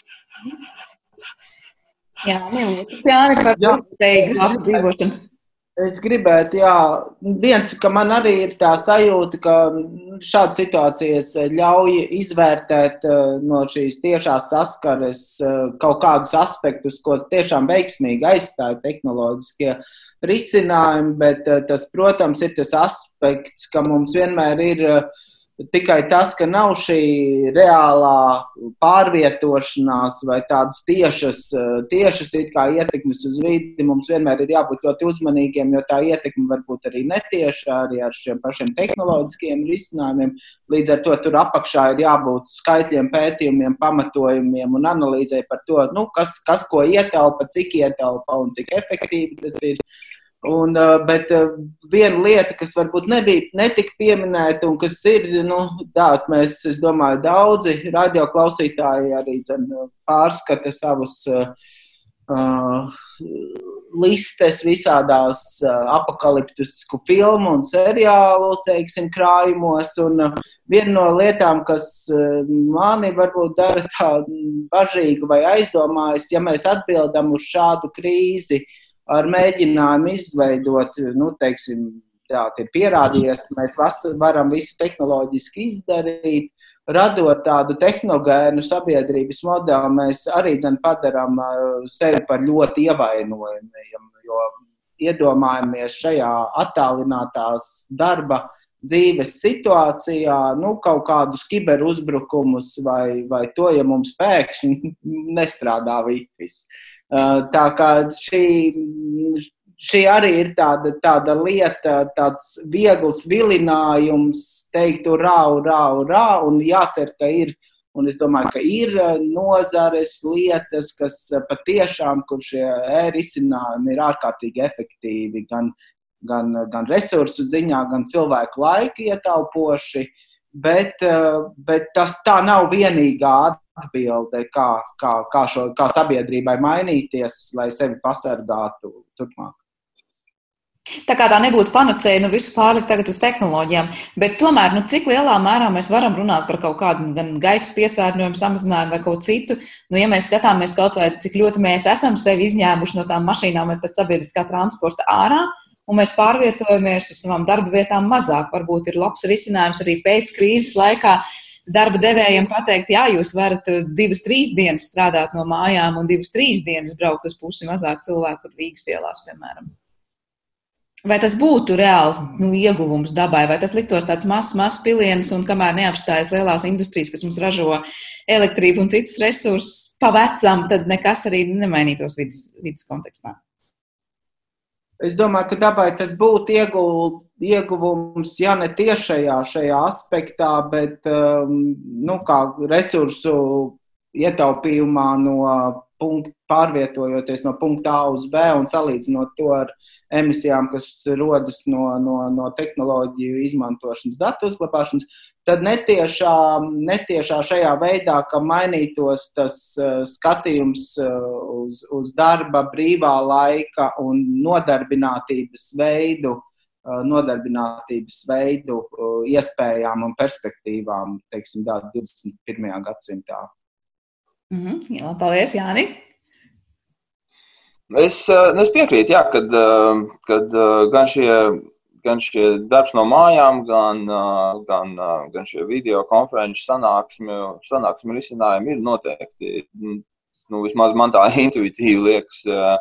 Jā, Jāni, par teigu labu dzīvošanu. Es gribētu, jā, viens, ka man arī ir tā sajūta, ka šādas situācijas ļauj izvērtēt no šīs tiešās saskares kaut kādus aspektus, ko tiešām veiksmīgi aizstāja tehnoloģiskie risinājumi, bet tas, protams, ir tas aspekts, ka mums vienmēr ir tikai tas, ka nav šī reālā pārvietošanās vai tādas tiešas, tiešas it kā ietekmes uz vidi. Mums vienmēr ir jābūt ļoti uzmanīgiem, jo tā ietekme var būt arī netieša, arī ar šiem pašiem tehnoloģiskiem risinājumiem. Līdz ar to tur apakšā ir jābūt skaitļiem, pētījumiem, pamatojumiem un analīzē par to, nu, kas, kas ko ietelpa, cik ietelpa un cik efektīvi tas ir. Un, bet viena lieta, kas varbūt nebija netika pieminēta un kas ir, nu, tā, mēs, es domāju, daudzi radioklausītāji arī dzen, pārskata savus uh, listes visādās uh, apokaliptisku filmu un seriālu, teiksim, krājumos. Un uh, viena no lietām, kas uh, mani varbūt dara tā bažīgu vai aizdomājas, ja mēs atbildam uz šādu krīzi, ar mēģinājumu izveidot, nu, teiksim, tā, ir pierādījies, ka mēs varam visu tehnoloģiski izdarīt, radot tādu tehnogēnu sabiedrības modeli, mēs arī dzen padarām sevi par ļoti ievainojumiem, jo iedomājamies šajā attālinātās darba dzīves situācijā, nu, kaut kādus kiberuzbrukumus vai, vai to, ja mums pēkšņi nestrādā Wi-Fi. Tā kā šī, šī arī ir tāda, tāda lieta, tāds viegls vilinājums teikt urā, urā, urā, un jācer, ka ir, un es domāju, ka ir nozares lietas, kas patiešām, kur šie e-risinājumi ir ārkārtīgi efektīvi, gan, gan, gan resursu ziņā, gan cilvēku laika ietaupoši, bet, bet tas tā nav vienīgā atbilde, kā, kā, kā, šo, kā sabiedrībai mainīties, lai sevi pasargātu turpmāk. Tā kā tā nebūtu panacēja, nu visu pārlikt tagad uz tehnoloģijām, bet tomēr, nu cik lielā mērā mēs varam runāt par kaut kādu gan gaisa piesārņojumu samazinājumu vai kaut citu, nu ja mēs skatāmies kaut vai, cik ļoti mēs esam sevi izņēmuši no tām mašīnām vai pat sabiedriskā transporta ārā, un mēs pārvietojamies uz savām darba vietām mazāk. Varbūt ir labs risinājums arī pēc krīzes laikā darba devējiem pateikt, jā, jūs varat divas, trīs dienas strādāt no mājām un divas, trīs dienas braukt uz pusi mazāk cilvēku ar Rīgas ielās, piemēram. Vai tas būtu reāls nu, ieguvums dabai, vai tas liktos tāds mazs, mazs piliens un kamēr neapstājas lielās industrijas, kas mums ražo elektrību un citus resursus pa vecam, tad nekas arī nemainītos vidas, vidas kontekstā? Es domāju, ka dabai tas būtu ieguvums, ja ne tiešajā šajā aspektā, bet um, nu, kā resursu ietaupījumā no punktu, pārvietojoties no punkta A uz B un salīdzinot to ar emisijām, kas rodas no, no, no tehnoloģiju izmantošanas, datu uzglabāšanas, tad netiešā, netiešā šajā veidā, ka mainītos tas uh, skatījums uh, uz, uz darba, brīvā laika un nodarbinātības veidu, uh, nodarbinātības veidu uh, iespējām un perspektīvām, teiksim, divdesmit pirmajā gadsimtā. Mm-hmm. Jā, paldies, Jāni! Es, es piekrītu, jā, kad, kad gan, šie, gan šie darbs no mājām, gan, gan, gan šie video konferenču sanāksmi, sanāksmi risinājumi ir noteikti, nu, vismaz man tā intuitīvi liekas,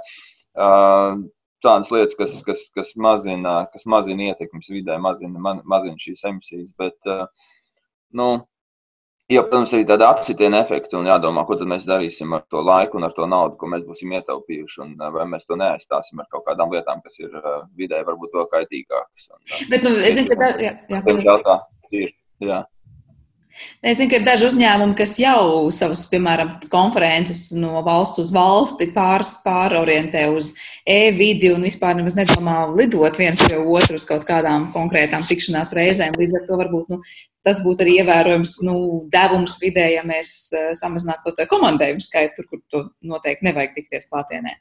tādas lietas, kas, kas, kas, mazina, kas mazina ietekmes vidē, mazina, mazina šīs emisijas, bet, nu, ja, protams, arī tāda atsitiena efekta un jādomā, ko tad mēs darīsim ar to laiku un ar to naudu, ko mēs būsim ietaupījuši, un vai mēs to neaizstāsim ar kaut kādām lietām, kas ir vidē varbūt vēl kaitīgākas. Bet, nu, es zinu, ka tā, jā, jā, jautā, ir, jā. Es zinu, ka ir daži uzņēmumi, kas jau savas, piemēram, konferences no valsts uz valsti pār, pārorientē uz e-vidi un vispār nemaz nedomā lidot viens pie otru uz kaut kādām konkrētām tikšanās reizēm. Līdz ar to varbūt, nu, tas būtu arī ievērojams, nu, devums vidē, ja mēs uh, samazinātu kaut ko komandējumu skaitu, kur to noteikti nevajag tikties klātienē.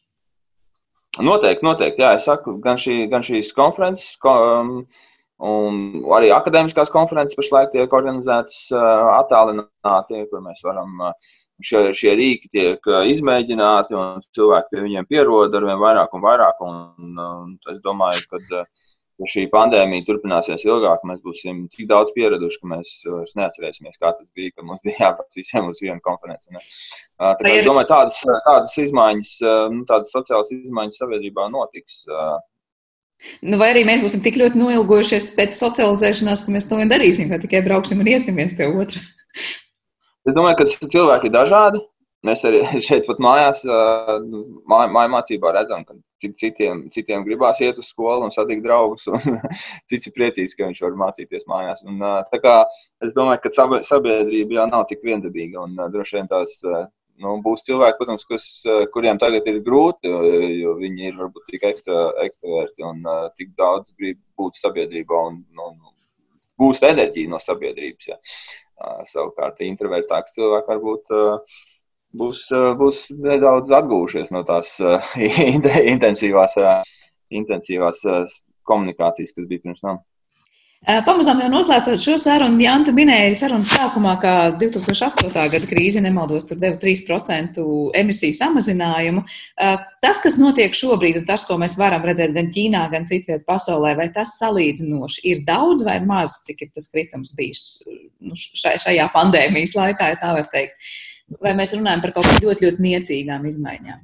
Noteikti, noteikti, jā, es saku, gan, šī, gan šīs konferences, ko, um, un arī akadēmiskās konferences pašlaik tiek organizētas uh, attālināti, kur mēs varam, uh, šie, šie rīki tiek uh, izmēģināti un cilvēki pie viņiem pierod ar vien vairāk un vairāk, un uh, es domāju, ka uh, ja šī pandēmija turpināsies ilgāk, mēs būsim tik daudz pieraduši, ka mēs vairs neatcerēsimies, kā tas bija, ka mums bija jābrauc visiem uz vienu konferenci. Ne? Tā kā es domāju, tādas, tādas izmaiņas, nu, tādas sociālas izmaiņas sabiedrībā notiks. Nu, vai arī mēs būsim tik ļoti noilgojušies pēc socializēšanās, ka mēs to vien darīsim, ka tikai brauksim un iesim viens pie otru. Es domāju, ka cilvēki ir dažādi. Mēs arī šeit pat mājās, māj, māj mācībā redzam, ka citiem, citiem gribās iet uz skolu un satikt draugus, un cits ir priecīgs, ka viņš var mācīties mājās. Un, tā kā es domāju, ka sabiedrība jau nav tik viendabīga, un droši vien tās, nu, būs cilvēki, protams, kas, kuriem tagad ir grūti, jo viņi ir varbūt tik ekstra, ekstraverti un tik daudz grib būt sabiedrībā un, un gūst enerģiju no sabiedrības. Ja. Savukārt introvertāks cilvēki varbūt Būs, būs nedaudz atgūšies no tās uh, intensīvās, uh, intensīvās uh, komunikācijas, kas bija pirms tam. Pamazām jau noslēdzot šo sarunu, Janta minēja sarunas sākumā, ka divi tūkstoši astotā gada krīze, nemaldos, tur deva trīs procentu emisiju samazinājumu. Tas, kas notiek šobrīd, un tas, ko mēs varam redzēt gan Ķīnā, gan citviet pasaulē, vai tas salīdzinoši ir daudz vai maz, cik ir tas kritums bijis nu, šajā pandēmijas laikā, ja tā var teikt? Vai mēs runājam par kaut kādām ļoti, ļoti niecīgām izmaiņām?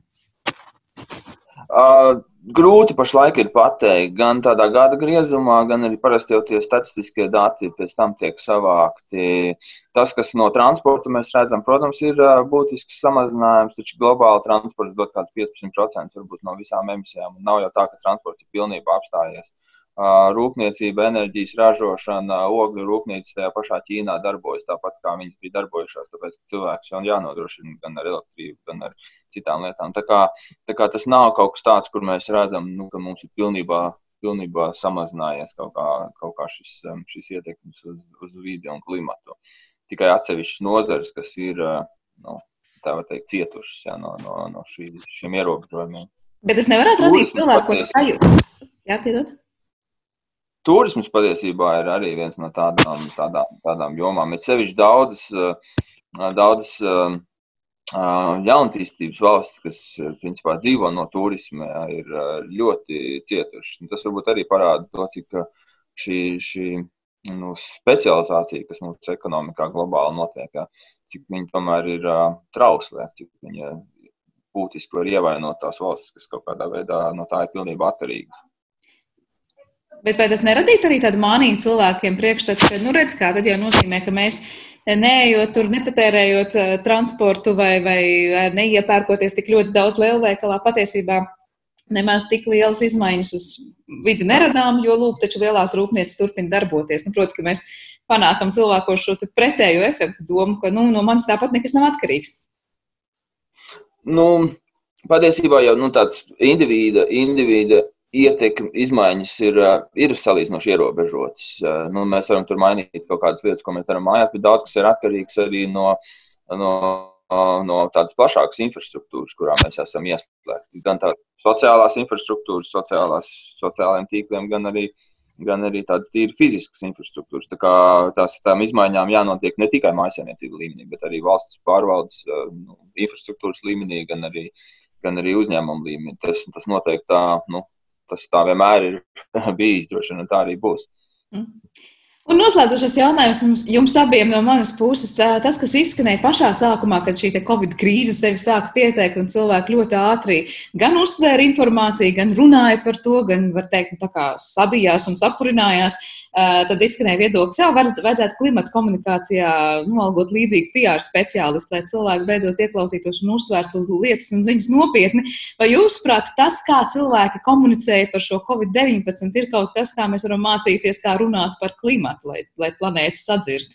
Uh, grūti pašlaik ir pateikt. Gan tādā gada griezumā, gan arī parasti jau tie statistiskie dati pēc tam tiek savākti. Tas, kas no transporta mēs redzam, protams, ir uh, būtisks samazinājums, taču globāli transports dod kāds piecpadsmit procenti varbūt no visām emisijām. Nav jau tā, ka transports ir pilnībā apstājies. Rūpniecība, enerģijas ražošana, ogļu rūpnīcas tajā pašā Ķīnā darbojas tāpat, kā viņas bija darbojušās, tāpēc, ka cilvēks jau jānodrošina gan ar elektrību, gan ar citām lietām. Tā kā, tā kā tas nav kaut kas tāds, kur mēs redzam, nu, ka mums ir pilnībā, pilnībā samazinājies kaut kā, kaut kā šis, šis ietekmes uz, uz vidi un klimatu. Tikai atsevišķas nozares, kas ir, nu, tā var teikt, cietušas jā, no, no, no šī, šiem ierobežojumiem. Bet es nevarētu radīt cilvēku sajūtu. Jā, piedod. Turisms patiesībā ir arī viens no tādām, tādām, tādām jomām. Ir sevišķi daudzas, daudzas jaunatīstības valstis, kas principā dzīvo no turisma, ir ļoti cietušas. Tas varbūt arī parāda to, cik šī, šī nu, specializācija, kas mūsu ekonomikā globāli notiek, cik viņi tomēr ir trausli, cik viņi būtiski var ievainot tās valstis, kas kaut kādā veidā no tā ir pilnībā atkarīgas. Bet vai tas neradītu arī tādu mānīgu cilvēkiem priekšstatu, ka, nu, redz, kā tad jau nozīmē, ka mēs neejot tur, nepatērējot uh, transportu vai, vai neiepērkoties tik ļoti daudz lielveikalā, patiesībā nemaz tik lielas izmaiņas uz vidi neradām, jo, lūk, taču lielās rūpnīcas turpina darboties. Nu, proti, ka mēs panākam cilvēkos šo pretējo efektu domu, ka, nu, no manis tāpat nekas nav atkarīgs. nu, patiesībā jau nu, tāds individa, individa ietekme, izmaiņas ir, ir salīdzinoši ierobežotas. Nu, mēs varam tur mainīt kaut kādas lietas, ko mēs darām mājās, bet daudz kas ir atkarīgs arī no, no, no tādas plašākas infrastruktūras, kurā mēs esam ieslēgti. Gan tādas sociālās infrastruktūras, sociālās, sociālajiem tīkliem, gan arī, gan arī tādas tīri fiziskas infrastruktūras. Tā kā tās tām izmaiņām jānotiek ne tikai mājsaimniecību līmenī, bet arī valsts pārvaldes nu, infrastruktūras līmenī, gan arī, gan arī uzņēmumu līmenī. Tas, tas noteikti tā, nu, tas tā vienmēr ir bijis, droši vien, un tā arī būs. Mm. Un noslēdzošais jautājums jums, jums abiem no manas puses. Tas, kas izskanēja pašā sākumā, kad šī te Covid krīze sevi sāka pieteikt un cilvēki ļoti ātri gan uztvēra informāciju, gan runāja par to, gan, var teikt, tā kā sabijās un sapurinājās, tad izskanēja viedoklis, jā, vajadzētu klimata komunikācijā nolgot līdzīgi P R speciālisti, lai cilvēki beidzot ieklausītos un uztvērtu lietas un ziņas nopietni. Vai jūs prāt, tas, kā cilvēki komunicēja par šo Covid deviņpadsmit, ir kaut kas, kā mēs varam mācīties, kā runāt par klimatu, lai, lai planēta sadzird?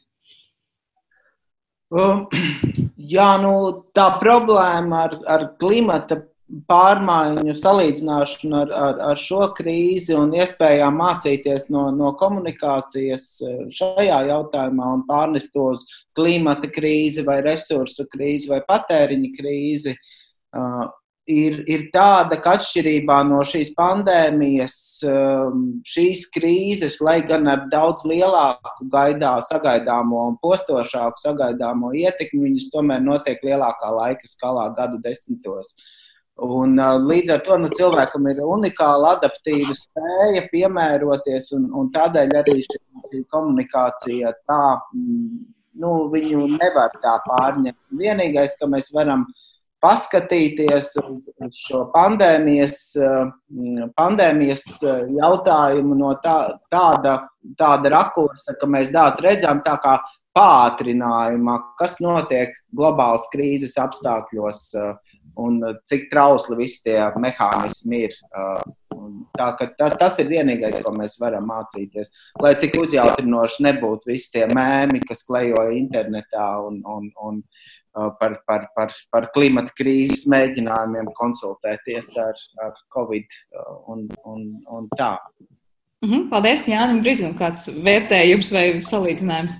Uh, jā, nu, tā problēma ar, ar klimata pārmaiņu salīdzināšanu ar, ar, ar šo krīzi un iespējām mācīties no, no komunikācijas šajā jautājumā un pārnest to uz klimata krīzi vai resursu krīzi vai patēriņa krīzi, uh, ir, ir tāda, ka atšķirībā no šīs pandēmijas, um, šīs krīzes, lai gan ar daudz lielāku gaidā sagaidāmo un postošāku sagaidāmo ietekmi, viņas tomēr notiek lielākā laika skalā gadu desmitos. Un, uh, līdz ar to nu, cilvēkam ir unikāla adaptīva spēja piemēroties, un, un tādēļ arī šī, šī komunikācija tā, nu, viņu nevar tā pārņemt. Vienīgais, ka mēs varam paskatīties uz, uz šo pandēmijas, uh, pandēmijas jautājumu no tā, tāda, tāda rakursa, ka mēs dāt redzam tā kā pātrinājumā, kas notiek globālas krīzes apstākļos, uh, un cik trausli visi tie mehānismi ir. Tā, ka tā, tas ir vienīgais, ko mēs varam mācīties. Lai cik uzjautrinoši nebūtu visi tie mēmi, kas klejoja internetā un, un, un par, par, par, par klimata krīzes mēģinājumiem konsultēties ar, ar Covid un, un, un tā. Mhm, paldies, Jānim Brizgam, kāds vērtējums vai salīdzinājums?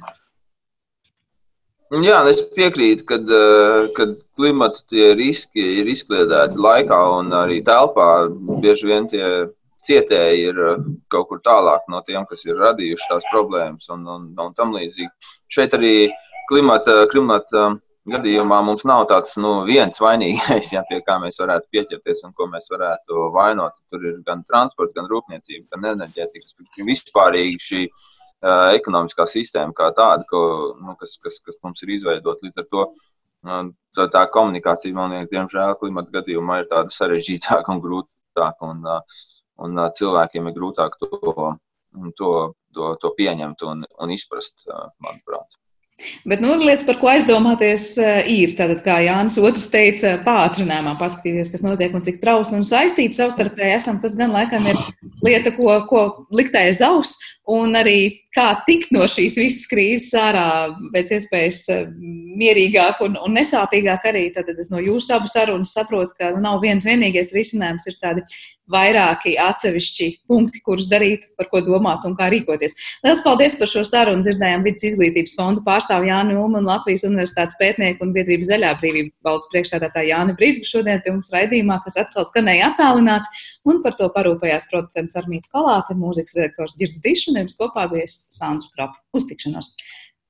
Jā, es piekrītu, kad, kad klimata tie riski ir izkliedēti laikā un arī telpā. Bieži vien tie cietēji ir kaut kur tālāk no tiem, kas ir radījuši tās problēmas un, un, un tam līdzīgi. Šeit arī klimata, klimata gadījumā mums nav tāds nu, viens vainīgais, jā, pie kā mēs varētu pieķerties un ko mēs varētu vainot. Tur ir gan transports, gan rūpniecība, gan enerģētikas, vispārīgi šī ekonomiskā sistēma kā tāda, ko, nu, kas, kas, kas mums ir izveidot. Līdz ar to tā, tā komunikācija, man liekas, diemžēl klimata gadījumā ir tāda sarežģītāka un grūtāka, un, un cilvēkiem ir grūtāk to, to, to, to pieņemt un, un izprast, manuprāt. Bet nu, lietas, par ko aizdomāties, ir. Tātad, kā Jānis otrs teica, pātrinājumā paskatīties, kas notiek un cik trausli un saistīti savstarpēji esam. Tas gan laikam ir lieta, ko, ko liktē aiz aus, un arī kā tikt no šīs visas krīzes ārā pēc iespējas mierīgāk un, un nesāpīgāk arī. Tātad es no jūsu abu sarunas saprotu, ka nu, nav viens vienīgais risinājums, ir tādi vairāki atsevišķi punkti, kurus darīt, par ko domāt un kā rīkoties. Liels paldies par šo sarunu. Dzirdējām Vides izglītības fonda pārstāvu Jāni Ulmanu un Latvijas Universitātes pētnieku un biedrības Zaļā brīvība valdes priekšsēdētāju Jāni Brizgu šodien pie mums raidījumā, kas atkal skanēja attālināti, un par to parūpējās producents Armīta Kolāte, mūzikas redaktors Girds Bišs un jums kopā bijis Sandra Kropa. Uz tikšanos!